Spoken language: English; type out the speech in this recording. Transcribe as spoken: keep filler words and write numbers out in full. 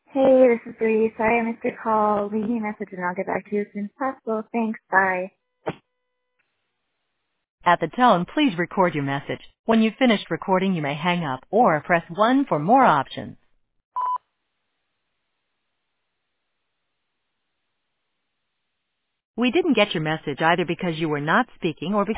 Hey, this is Bree. Sorry I missed your call. Leave me a message and I'll get back to you as soon as possible. Thanks. Bye. At the tone, please record your message. When you've finished recording, you may hang up or press one for more options. We didn't get your message either because you were not speaking or because